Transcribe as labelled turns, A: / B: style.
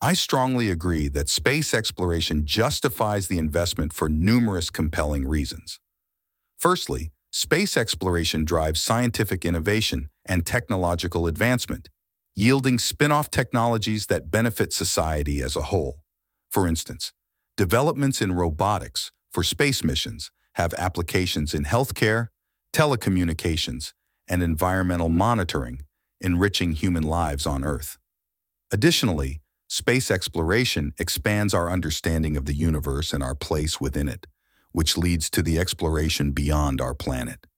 A: I strongly agree that space exploration justifies the investment for numerous compelling reasons. Firstly, space exploration drives scientific innovation and technological advancement, yielding spin-off technologies that benefit society as a whole. For instance, developments in robotics for space missions have applications in healthcare, telecommunications, and environmental monitoring, enriching human lives on Earth. Additionally, space exploration expands our understanding of the universe and our place within it, which leads to the exploration beyond our planet.